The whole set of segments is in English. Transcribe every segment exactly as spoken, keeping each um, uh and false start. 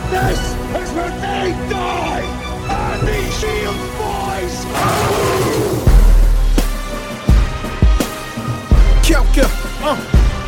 This is where they die! And these shield boys! Kill, kill, uh.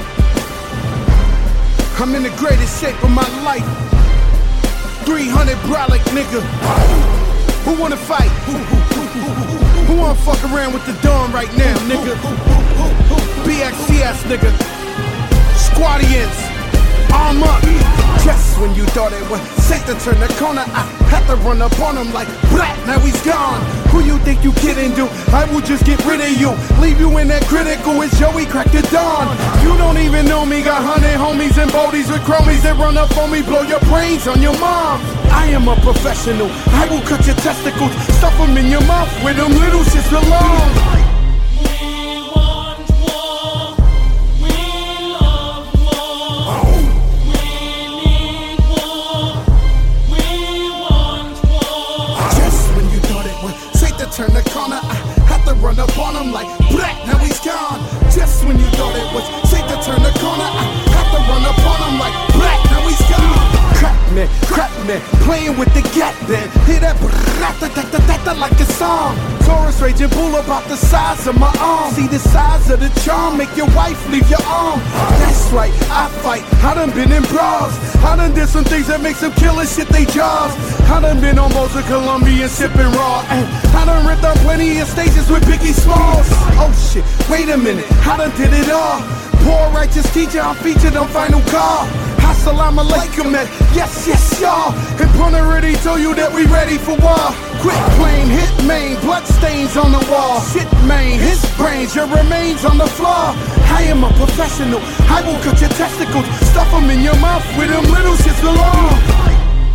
I'm in the greatest shape of my life. three hundred brolic nigga. Who wanna fight? Who, who, who, who, who, who wanna fuck around with the dawn right now, nigga? B X C S nigga. Squadians, arm up. Just when you thought it was safe to turn the corner, I had to run up on him like brat, now he's gone. Who you think you kidding, dude? I will just get rid of you, leave you in that critical. It's Joey crack the dawn. You don't even know me, got hundred homies and bodies with chromies that run up on me, blow your brains on your mom. I am a professional, I will cut your testicles, stuff them in your mouth where them little shits belong. Turn the corner, I had to run up on him like black, now he's gone. Just when you thought it was safe to turn the corner, I had to run up on him like black, now he's gone. Crap man, crap man, playing with the gat then. Hear that brrrr-da-da-da-da-da like a song. Taurus raging bull about the size of my arm. See the size of the charm, make your wife leave your arm. That's right, I fight, I done been in bras. I done did some things that make some killers shit they jaws. I done been on most of Columbia sipping raw. And I done ripped on plenty of stages with Biggie Smalls. Oh shit, wait a minute, I done did it all. Poor righteous teacher, I'm featured on Final Call. Assalamu alaikum, man, yes, yes, y'all. And Pun already told you that we ready for war. Quit playing hit main, blood stains on the wall. Shit main, his brains, your remains on the floor. I am a professional, I will cut your testicles, stuff them in your mouth where them little shits belong.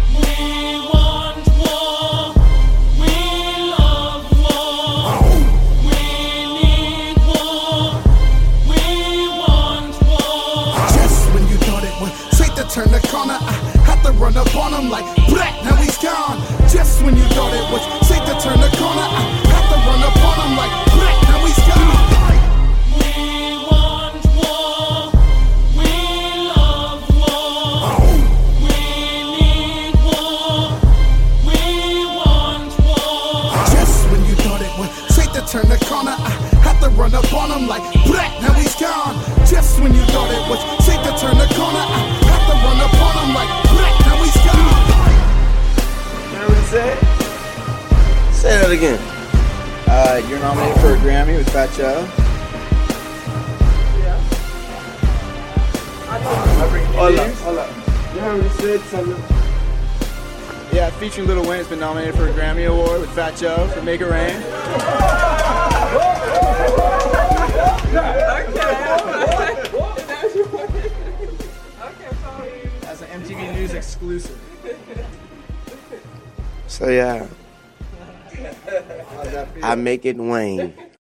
Turn the corner, I had to run up on him like black, now he's gone. Just when you thought it was safe to turn the corner, I had to run up on him like black, now he's gone. We want war, we love war, we need war, we want war. Just when you thought it was safe to turn the corner, I had to run up on him like black, now he's gone. Just when you thought it was safe to turn the corner, I run up on him like black, now he's gone. You know what he said? Say that again. Uh, you're nominated for a Grammy with Fat Joe. Yeah. I know. Hold up, hold up. You heard what he said, something. Yeah, featuring Lil Wayne's been nominated for a Grammy Award with Fat Joe for Make It Rain. That's an M T V News exclusive. So yeah, I make it Wayne.